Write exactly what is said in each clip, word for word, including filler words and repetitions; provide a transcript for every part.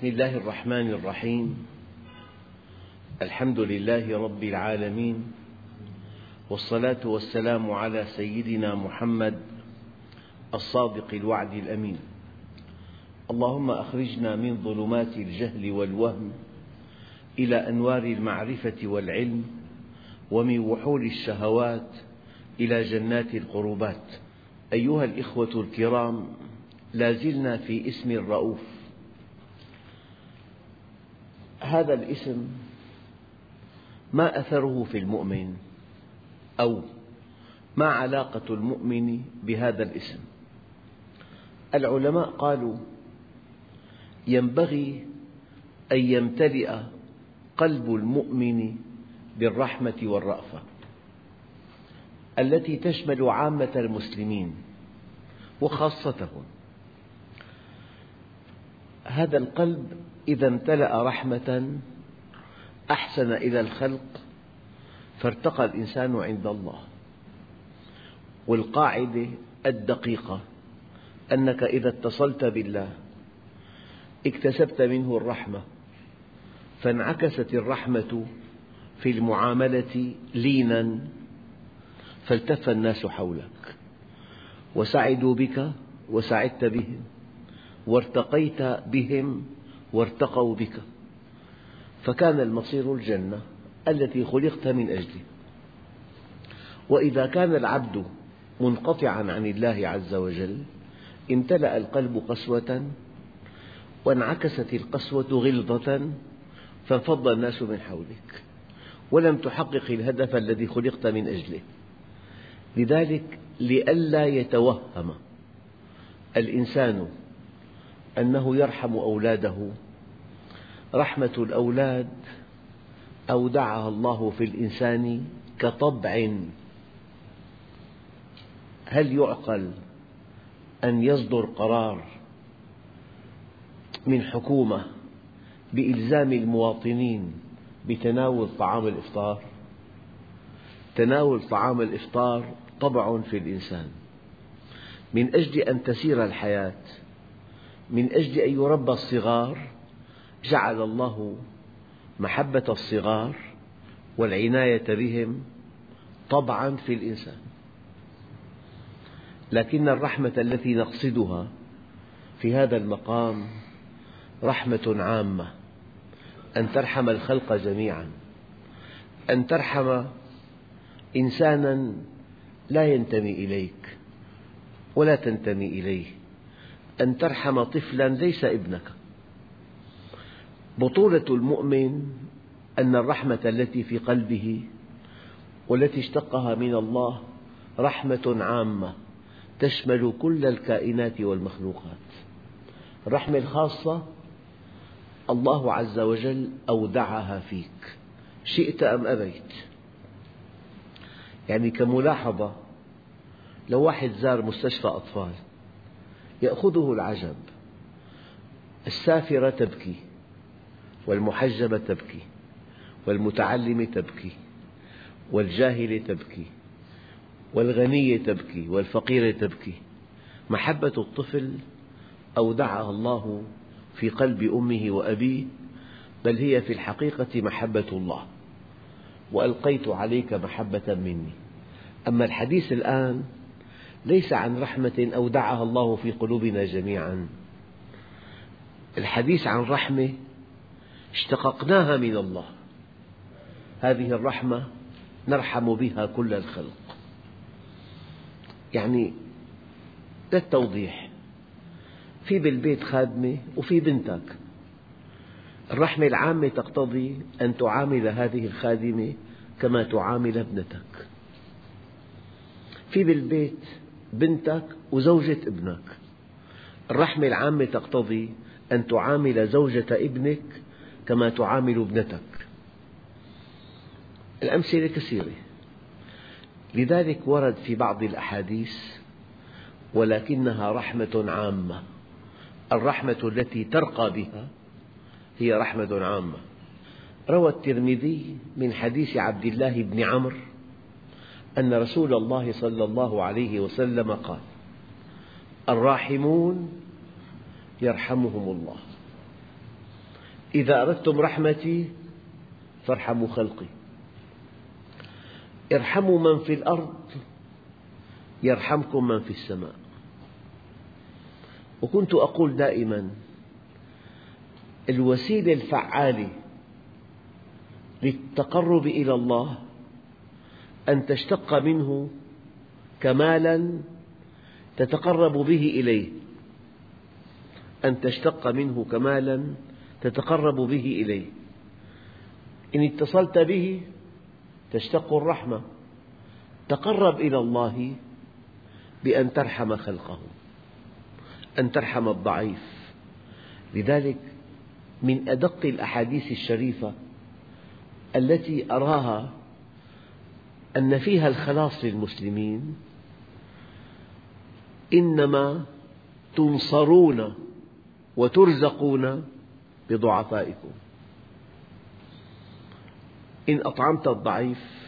بسم الله الرحمن الرحيم. الحمد لله رب العالمين، والصلاة والسلام على سيدنا محمد الصادق الوعد الأمين. اللهم أخرجنا من ظلمات الجهل والوهم إلى أنوار المعرفة والعلم، ومن وحول الشهوات إلى جنات القربات. أيها الإخوة الكرام، لا زلنا في اسم الرؤوف. هذا الاسم ما أثره في المؤمن، أو ما علاقة المؤمن بهذا الاسم؟ العلماء قالوا ينبغي أن يمتلئ قلب المؤمن بالرحمة والرأفة التي تشمل عامة المسلمين وخاصتهم. هذا القلب إذا امتلأ رحمة أحسن إلى الخلق، فارتقى الإنسان عند الله. والقاعدة الدقيقة أنك إذا اتصلت بالله اكتسبت منه الرحمة، فانعكست الرحمة في المعاملة لينا، فالتف الناس حولك وسعدوا بك وسعدت بهم، وارتقيت بهم وارتقوا بك، فكان المصير الجنة التي خلقت من أجله. وإذا كان العبد منقطعا عن الله عز وجل امتلأ القلب قسوة، وانعكست القسوة غلظة، فانفض الناس من حولك ولم تحقق الهدف الذي خلقت من أجله. لذلك لئلا يتوهم الإنسان أنه يرحم أولاده، رحمة الأولاد أودعها الله في الإنسان كطبع. هل يعقل أن يصدر قرار من حكومة بإلزام المواطنين بتناول طعام الإفطار؟ تناول طعام الإفطار طبع في الإنسان، من أجل أن تسير الحياة، من أجل أن يربى الصغار، جعل الله محبة الصغار والعناية بهم طبعا في الإنسان. لكن الرحمة التي نقصدها في هذا المقام رحمة عامة، أن ترحم الخلق جميعا، أن ترحم إنسانا لا ينتمي إليك ولا تنتمي إليه، أن ترحم طفلا ليس ابنك. بطولة المؤمن أن الرحمة التي في قلبه والتي اشتقها من الله رحمة عامة تشمل كل الكائنات والمخلوقات. الرحمة الخاصة الله عز وجل أودعها فيك، شئت أم أبيت. يعني كملاحظة، لو واحد زار مستشفى أطفال يأخذه العجب، السافرة تبكي، والمحجبة تبكي، والمتعلمة تبكي، والجاهلة تبكي، والغنية تبكي، والفقيرة تبكي. محبة الطفل أودعها الله في قلب أمه وأبيه، بل هي في الحقيقة محبة الله. وألقيت عليك محبة مني. أما الحديث الآن ليس عن رحمة أودعها الله في قلوبنا جميعا، الحديث عن رحمة اشتققناها من الله. هذه الرحمة نرحم بها كل الخلق. يعني للتوضيح، في بالبيت خادمة وفي بنتك، الرحمة العامة تقتضي أن تعامل هذه الخادمة كما تعامل ابنتك. في بالبيت بنتك وزوجة ابنك، الرحمة العامة تقتضي أن تعامل زوجة ابنك كما تعامل ابنتك. الأمثلة كثيرة. لذلك ورد في بعض الأحاديث ولكنها رحمة عامة. الرحمة التي ترقى بها هي رحمة عامة. روى الترمذي من حديث عبد الله بن عمرو أن رسول الله صلى الله عليه وسلم قال: الراحمون يرحمهم الله. إذا أردتم رحمتي فارحموا خلقي. ارحموا من في الأرض يرحمكم من في السماء. وكنت أقول دائما الوسيلة الفعالة للتقرب إلى الله أن تشتق منه كمالا تتقرب به إليه، أن تشتق منه كمالا تتقرب به إليه. إن اتصلت به تشتق الرحمة. تقرب إلى الله بأن ترحم خلقه، أن ترحم الضعيف. لذلك من أدق الأحاديث الشريفة التي أراها أن فيها الخلاص للمسلمين: إنما تنصرون وترزقون بضعفائكم. إن أطعمت الضعيف،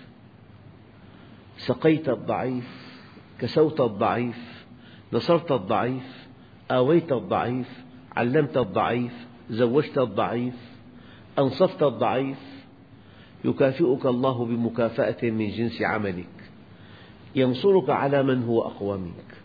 سقيت الضعيف، كسوت الضعيف، نصرت الضعيف، آويت الضعيف، علمت الضعيف، زوجت الضعيف، أنصفت الضعيف، يكافئك الله بمكافأة من جنس عملك، ينصرك على من هو أقوى منك.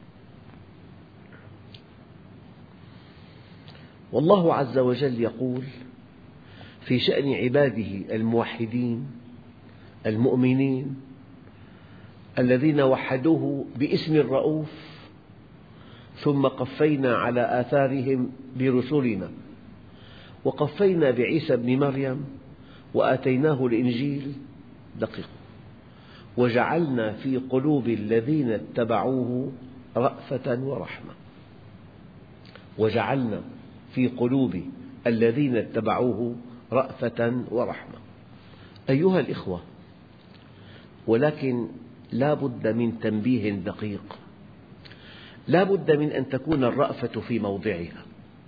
والله عز وجل يقول في شأن عباده الموحدين المؤمنين الذين وحدوه باسم الرؤوف: ثم قفينا على آثارهم برسلنا وقفينا بعيسى ابن مريم وآتيناه الإنجيل دقيق وجعلنا في قلوب الذين اتبعوه رأفة ورحمة. وجعلنا في قلوب الذين اتبعوه رأفة ورحمة. أيها الإخوة، ولكن لا بد من تنبيه دقيق. لا بد من أن تكون الرأفة في موضعها،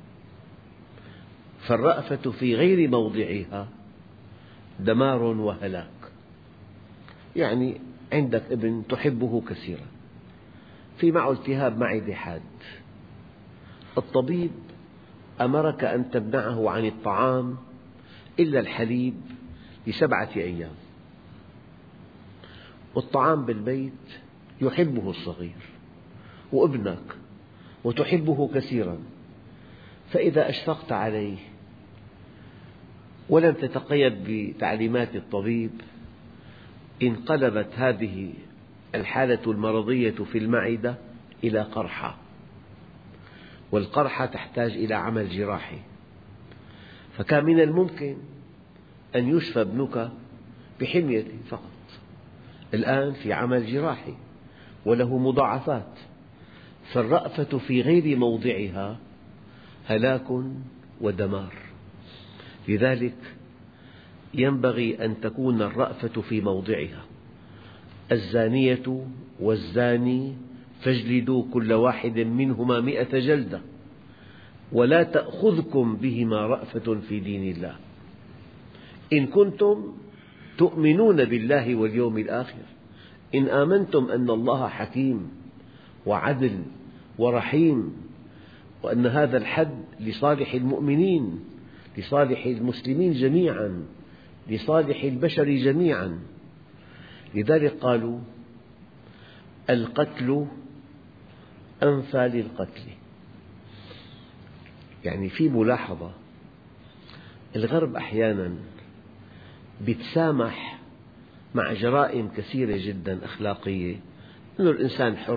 فالرأفة في غير موضعها دمار وهلاك. يعني عندك ابن تحبه كثيرا، في معه التهاب معدة حاد، الطبيب أمرك أن تمنعه عن الطعام إلا الحليب لسبعة أيام، والطعام بالبيت يحبه الصغير وابنك وتحبه كثيرا، فإذا أشفقت عليه ولم تتقيد بتعليمات الطبيب انقلبت هذه الحالة المرضية في المعدة إلى قرحة، والقرحة تحتاج إلى عمل جراحي. فكان من الممكن أن يشفى ابنك بحمية فقط، الآن في عمل جراحي وله مضاعفات. فالرأفة في غير موضعها هلاك ودمار. لذلك ينبغي أن تكون الرأفة في موضعها. الزانية والزاني فاجلدوا كل واحد منهما مئة جلدة ولا تأخذكم بهما رأفة في دين الله إن كنتم تؤمنون بالله واليوم الآخر. إن آمنتم أن الله حكيم وعدل ورحيم، وأن هذا الحد لصالح المؤمنين، لصالح المسلمين جميعا، لصالح البشر جميعا. لذلك قالوا: القتل أنفى للقتل. يعني في ملاحظة، الغرب أحيانا يتسامح مع جرائم كثيرة جدا أخلاقية، أن الإنسان حر.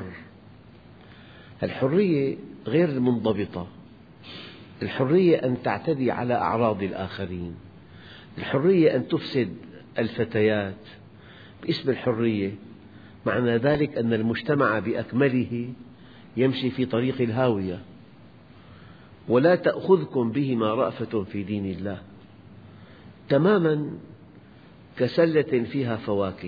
الحرية غير المنضبطة. الحرية أن تعتدي على أعراض الآخرين، الحرية أن تفسد الفتيات باسم الحرية. معنى ذلك أن المجتمع بأكمله يمشي في طريق الهاوية. ولا تأخذكم بهما رأفة في دين الله، تماما كسلة فيها فواكه،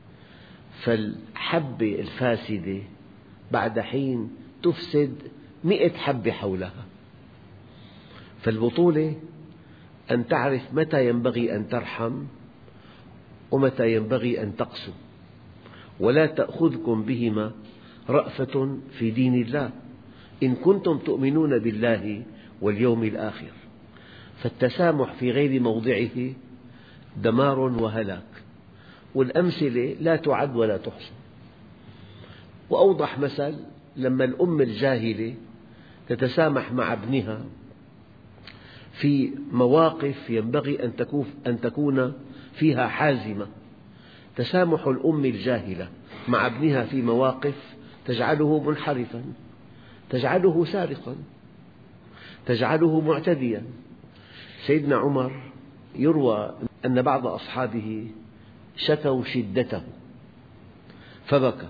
فالحبة الفاسدة بعد حين تفسد مئة حبة حولها. فالبطولة أن تعرف متى ينبغي أن ترحم ومتى ينبغي أن تقسو. ولا تأخذكم بهما رأفة في دين الله إن كنتم تؤمنون بالله واليوم الآخر. فالتسامح في غير موضعه دمار وهلاك، والأمثلة لا تعد ولا تحصى. وأوضح مثل لما الأم الجاهلة تتسامح مع ابنها في مواقف ينبغي أن تكون فيها حازمة. تسامح الأم الجاهلة مع ابنها في مواقف تجعله منحرفا، تجعله سارقا، تجعله معتديا. سيدنا عمر يروى أن بعض أصحابه شكوا شدته فبكى.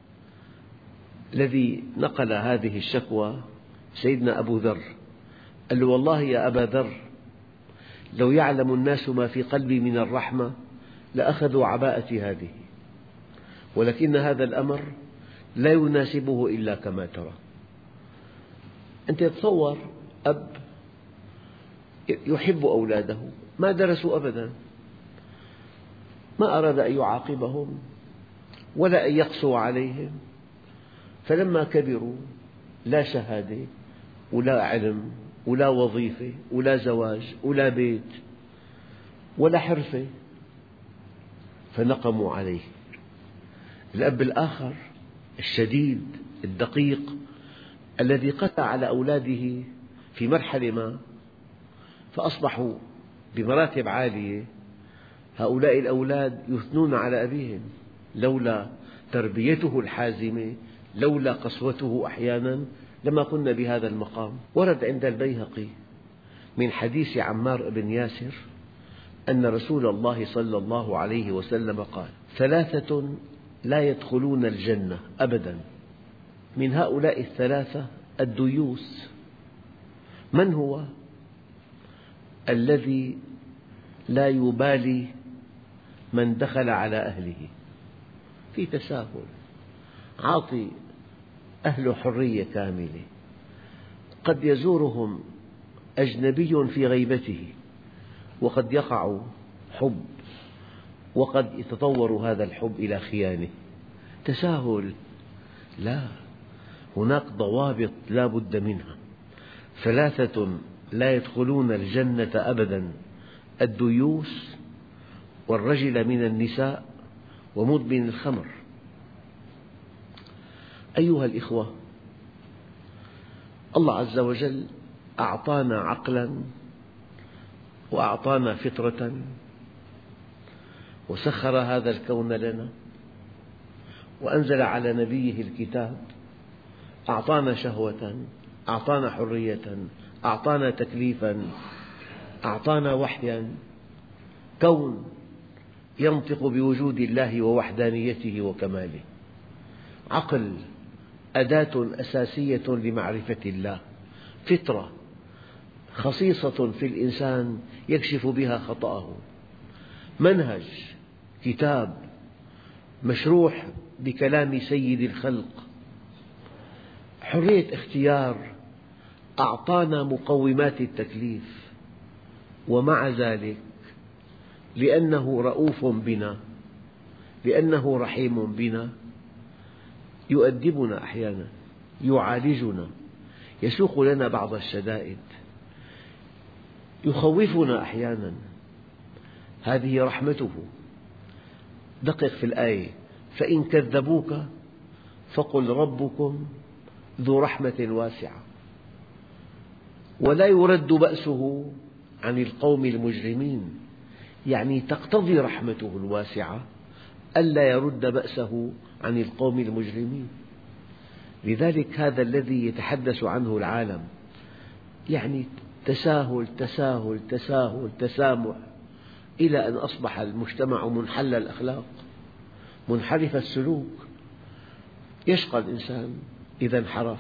الذي نقل هذه الشكوى سيدنا أبو ذر، قال له: والله يا أبا ذر، لو يعلم الناس ما في قلبي من الرحمة لأخذوا عباءتي هذه، ولكن هذا الأمر لا يناسبه إلا كما ترى. أنت تصور أب يحب أولاده، ما درسوا أبدا، ما أراد أن يعاقبهم ولا أن يقسو عليهم، فلما كبروا لا شهادة ولا علم ولا وظيفة ولا زواج ولا بيت ولا حرفة، فنقموا عليه. الأب الآخر الشديد الدقيق الذي قسى على أولاده في مرحلة ما فأصبحوا بمراتب عالية، هؤلاء الأولاد يثنون على أبيهم لولا تربيته الحازمة، لولا قسوته أحيانا لما كنا بهذا المقام. ورد عند البيهقي من حديث عمار بن ياسر أن رسول الله صلى الله عليه وسلم قال: ثلاثة لا يدخلون الجنة أبدا، من هؤلاء الثلاثة الديوث. من هو؟ الذي لا يبالي من دخل على أهله، في تساهل، عاطي أهله حرية كاملة، قد يزورهم أجنبي في غيبته وقد يقع حب، وقد يتطور هذا الحب إلى خيانة. تساهل، لا، هناك ضوابط لا بد منها. ثلاثة لا يدخلون الجنة أبدا: الديوث، والرجل من النساء، ومدمن الخمر. أيها الإخوة، الله عز وجل أعطانا عقلا وأعطانا فطرة وسخر هذا الكون لنا وأنزل على نبيه الكتاب، أعطانا شهوة، أعطانا حرية، أعطانا تكليفا، أعطانا وحيا، كون ينطق بوجود الله ووحدانيته وكماله. عقل أداة أساسية لمعرفة الله، فطرة خصيصة في الإنسان يكشف بها خطأه، منهج، كتاب مشروح بكلام سيد الخلق، حرية اختيار، أعطانا مقومات التكليف. ومع ذلك لأنه رؤوف بنا، لأنه رحيم بنا، يؤدبنا أحيانا، يعالجنا، يسوق لنا بعض الشدائد، يخوفنا أحيانا. هذه رحمته. دقق في الآية: فإن كذبوك فقل ربكم ذو رحمة واسعة ولا يرد بأسه عن القوم المجرمين. يعني تقتضي رحمته الواسعة ألا يرد بأسه عن القوم المجرمين. لذلك هذا الذي يتحدث عنه العالم، يعني تساهل تساهل تساهل تسامح، إلى أن أصبح المجتمع منحل الأخلاق، منحرف السلوك. يشقى الإنسان إذا انحرف.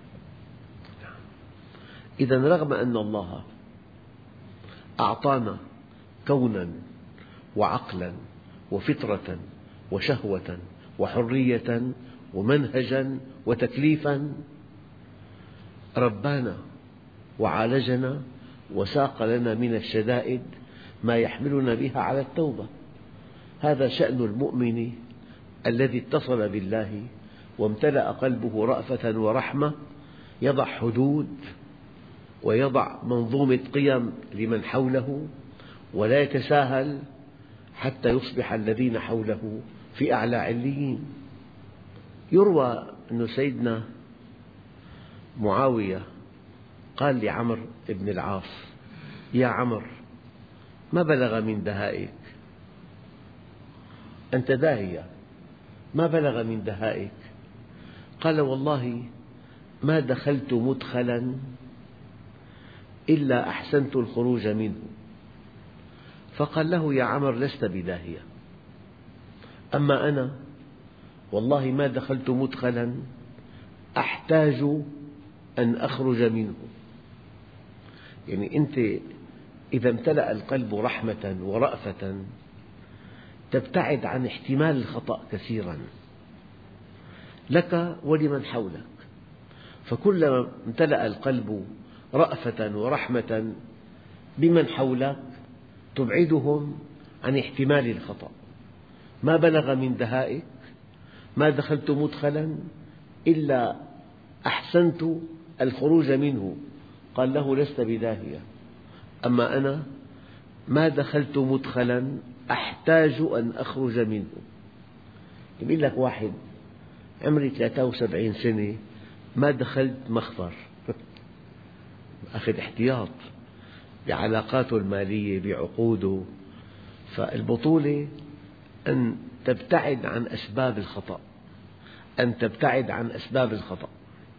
إذا رغم أن الله أعطانا كونا وعقلا وفطرة وشهوة وحرية ومنهجا وتكليفا، ربانا وعالجنا وساق لنا من الشدائد ما يحملنا بها على التوبة. هذا شأن المؤمن الذي اتصل بالله وامتلأ قلبه رأفة ورحمة، يضع حدود ويضع منظومة قيم لمن حوله، ولا يتساهل حتى يصبح الذين حوله في أعلى عليين. يروى أن سيدنا معاوية قال لعمرو بن العاص: يا عمرو، ما بلغ من دهائك، أنت داهية، ما بلغ من دهائك؟ قال: والله ما دخلت مدخلا إلا أحسنت الخروج منه. فقال له: يا عمرو، لست بداهية، أما أنا والله ما دخلت مدخلا أحتاج أن أخرج منه. يعني أنت إذا امتلأ القلب رحمة ورأفة تبتعد عن احتمال الخطأ كثيرا لك ولمن حولك، فكلما امتلأ القلب رأفة ورحمة بمن حولك تبعدهم عن احتمال الخطأ. ما بلغ من دهائك، ما دخلت مدخلا إلا أحسنت الخروج منه. قال له: لست بداهية، أما أنا ما دخلت مدخلا أحتاج أن أخرج منه. يقول لك واحد عمري ثلاثة وسبعين سنة ما دخلت مخفر أخذ احتياط بعلاقاته المالية بعقوده. فالبطولة أن تبتعد عن أسباب الخطأ، أن تبتعد عن أسباب الخطأ.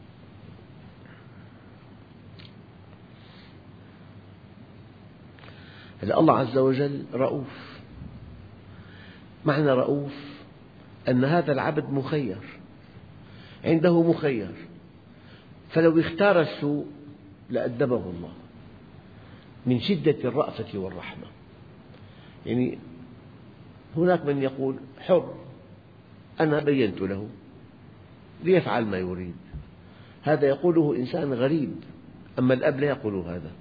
الله عز وجل رؤوف. معنى رؤوف أن هذا العبد مخير، عنده مخير، فلو اختار السوء لأدبه الله من شدة الرأفة والرحمة. يعني هناك من يقول: حر، أنا بينت له ليفعل ما يريد. هذا يقوله إنسان غريب، أما الأب لا يقول هذا.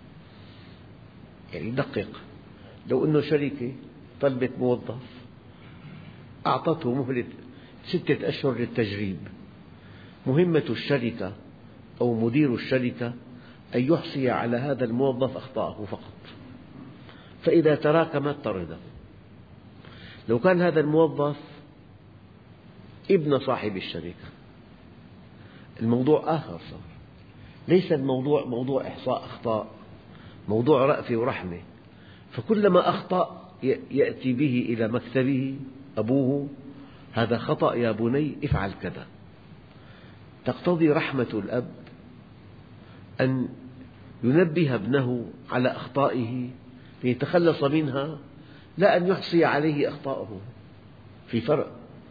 يعني دقق، لو أن شركة طلبت موظف أعطته مهلة ستة أشهر للتجريب، مهمة الشركة أو مدير الشركة أن يحصي على هذا الموظف أخطاءه فقط، فإذا تراكمت طرده. لو كان هذا الموظف ابن صاحب الشركة الموضوع آخر صار، ليس الموضوع موضوع إحصاء أخطاء، موضوع رأفة ورحمة. فكلما أخطأ يأتي به إلى مكتبه أبوه: هذا خطأ يا بني، افعل كذا. تقتضي رحمة الأب أن ينبه ابنه على أخطائه ليتخلص منها، لا أن يحصي عليه أخطاءه، في فرق.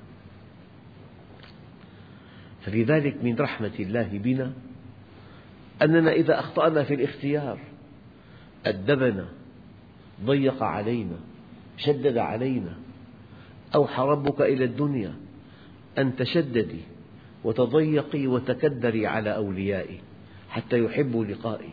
فلذلك من رحمة الله بنا أننا إذا أخطأنا في الاختيار أدبنا، ضيق علينا، شدد علينا. أوحى ربك إلى الدنيا أن تشددي وتضيقي وتكدري على أوليائي حتى يحبوا لقائي.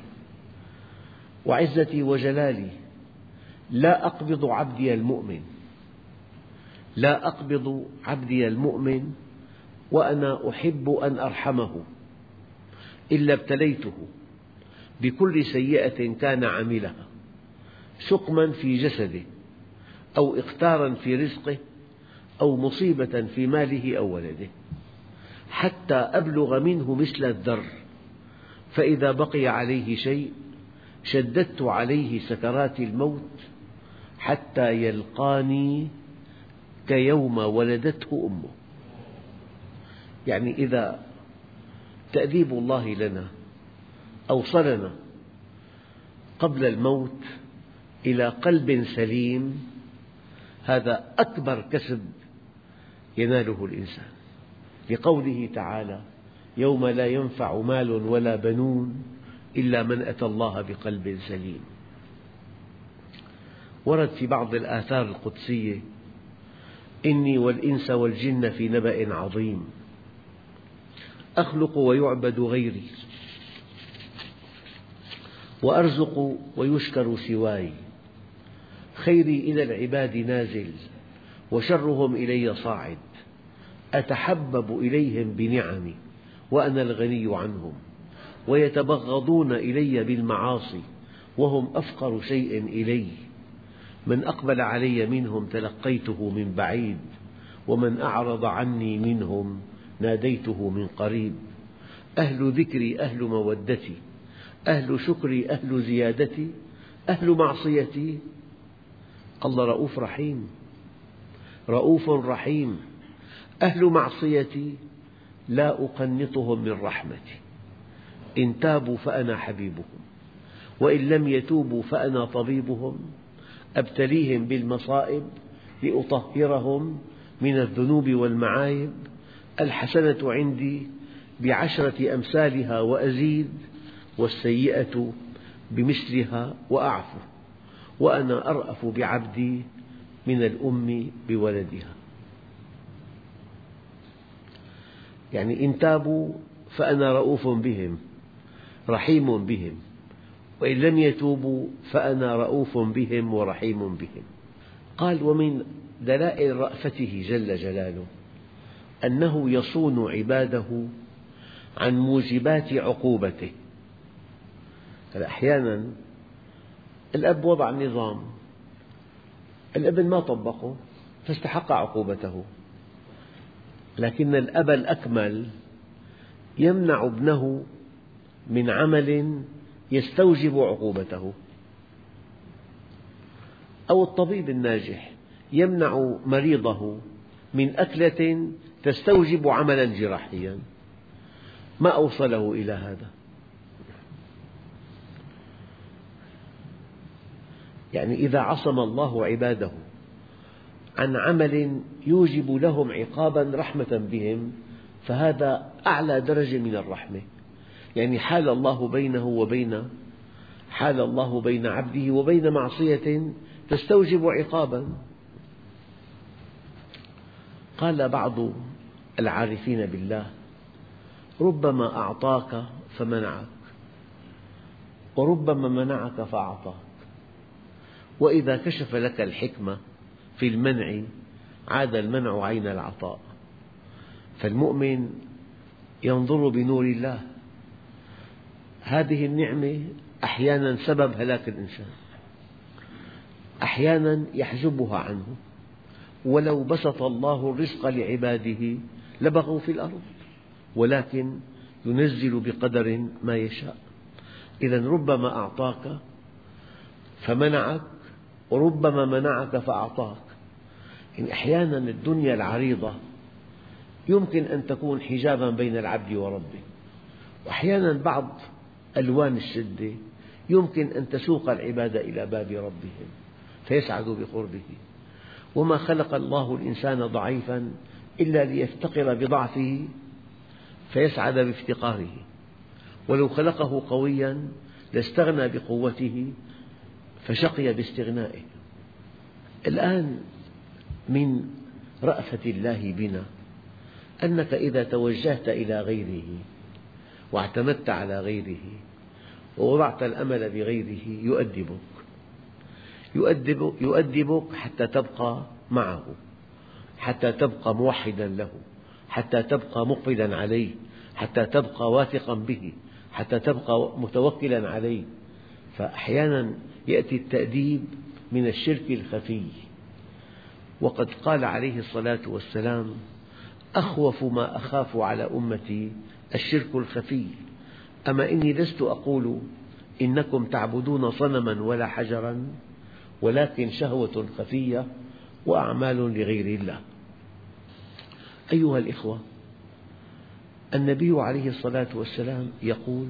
وعزتي وجلالي لا أقبض عبدي المؤمن، لا أقبض عبدي المؤمن وأنا أحب أن أرحمه، إلا ابتليته بكل سيئة كان عملها، سقما في جسده أو إقتارا في رزقه أو مصيبة في ماله أو ولده، حتى أبلغ منه مثل الذر، فإذا بقي عليه شيء شددت عليه سكرات الموت حتى يلقاني كيوم ولدته أمه. يعني إذا تأديب الله لنا أوصلنا قبل الموت إلى قلب سليم، هذا أكبر كسب يناله الإنسان، لقوله تعالى: يوم لا ينفع مال ولا بنون إلا من أتى الله بقلب سليم. ورد في بعض الآثار القدسية: إني والإنس والجن في نبأ عظيم، أخلق ويعبد غيري، وأرزق ويشكر سواي، خيري إلى العباد نازل وشرهم إلي صاعد، أتحبب إليهم بنعمي وأنا الغني عنهم، ويتبغضون إلي بالمعاصي وهم أفقر شيء إلي. من أقبل علي منهم تلقيته من بعيد، ومن أعرض عني منهم ناديته من قريب. أهل ذكري أهل مودتي، أهل شكري أهل زيادتي، أهل معصيتي. الله رؤوف رحيم، رؤوف رحيم. أهل معصيتي لا أقنطهم من رحمتي، إن تابوا فأنا حبيبهم، وإن لم يتوبوا فأنا طبيبهم. أبتليهم بالمصائب لأطهرهم من الذنوب والمعايب. الحسنة عندي بعشرة أمثالها وأزيد، والسيئة بمثلها وأعفو، وأنا أرأف بعبدي من الأم بولدها. يعني إن تابوا فأنا رؤوف بهم رحيم بهم، وإن لم يتوبوا فأنا رؤوف بهم ورحيم بهم. قال: ومن دلائل رأفته جل جلاله أنه يصون عباده عن موجبات عقوبته. أحيانا الأب وضع نظام، الابن ما طبقه فاستحق عقوبته، لكن الأب الأكمل يمنع ابنه من عمل يستوجب عقوبته، أو الطبيب الناجح يمنع مريضه من أكلة تستوجب عملا جراحيا. ما أوصله إلى هذا؟ يعني إذا عصم الله عباده عن عمل يوجب لهم عقابا رحمة بهم، فهذا أعلى درجة من الرحمة. يعني حال الله بينه وبين حال الله بين عبده وبين معصية تستوجب عقابا. قال بعض العارفين بالله: ربما أعطاك فمنعك، وربما منعك فأعطاك، وإذا كشف لك الحكمة في المنع عاد المنع عين العطاء. فالمؤمن ينظر بنور الله. هذه النعمة أحيانا سبب هلاك الإنسان، أحيانا يحجبها عنه. ولو بسط الله الرزق لعباده لبغوا في الأرض، ولكن ينزل بقدر ما يشاء. إذا ربما أعطاك فمنعك، وربما منعك فأعطاك. يعني أحيانا الدنيا العريضة يمكن أن تكون حجابا بين العبد وربه، وأحيانا بعض ألوان الشدة يمكن أن تسوق العباد إلى باب ربهم فيسعدوا بقربه. وما خلق الله الإنسان ضعيفا إلا ليفتقر بضعفه فيسعد بافتقاره، ولو خلقه قويا لاستغنى بقوته فشقي باستغنائه. الآن من رأفة الله بنا أنك إذا توجهت إلى غيره واعتمدت على غيره ووضعت الأمل بغيره يؤدبك يؤدبك, يؤدبك حتى تبقى معه، حتى تبقى موحدا له، حتى تبقى مقبلا عليه، حتى تبقى واثقا به، حتى تبقى متوكلا عليه. فأحيانا يأتي التأديب من الشرك الخفي. وقد قال عليه الصلاة والسلام: أخوف ما أخاف على أمتي الشرك الخفي. أما إني لست أقول إنكم تعبدون صنما ولا حجرا، ولكن شهوة خفية وأعمال لغير الله. أيها الإخوة، النبي عليه الصلاة والسلام يقول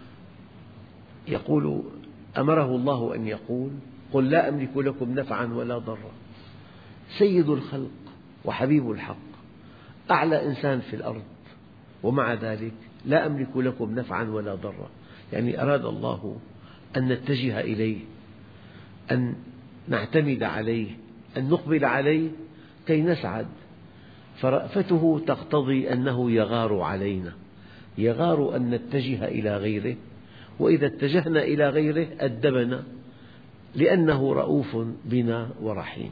يقول أمره الله أن يقول: قل لا أملك لكم نفعا ولا ضرا. سيد الخلق وحبيب الحق، أعلى إنسان في الأرض، ومع ذلك لا أملك لكم نفعا ولا ضرا. يعني أراد الله أن نتجه إليه، أن نعتمد عليه، أن نقبل عليه كي نسعد. فرأفته تقتضي أنه يغار علينا، يغار أن نتجه إلى غيره، وإذا اتجهنا إلى غيره أدبنا لأنه رؤوف بنا ورحيم.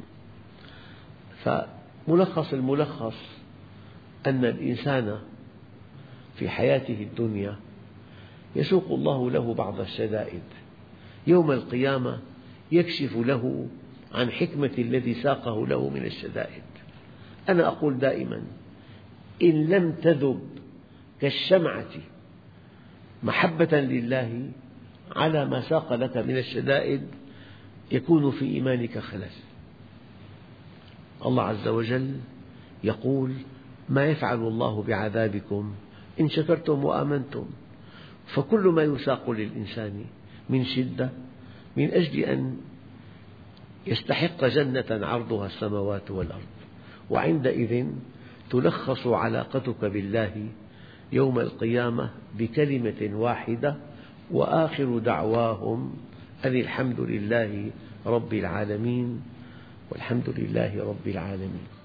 فملخص الملخص أن الإنسان في حياته الدنيا يسوق الله له بعض الشدائد، يوم القيامة يكشف له عن حكمة الذي ساقه له من الشدائد. أنا أقول دائما: إن لم تذب كالشمعة محبة لله على ما ساق لك من الشدائد يكون في إيمانك خلل. الله عز وجل يقول: ما يفعل الله بعذابكم إن شكرتم وآمنتم. فكل ما يساق للإنسان من شدة من أجل أن يستحق جنة عرضها السماوات والأرض، وعندئذ تلخص علاقتك بالله يوم القيامة بكلمة واحدة: وآخر دعواهم أن الحمد لله رب العالمين. والحمد لله رب العالمين.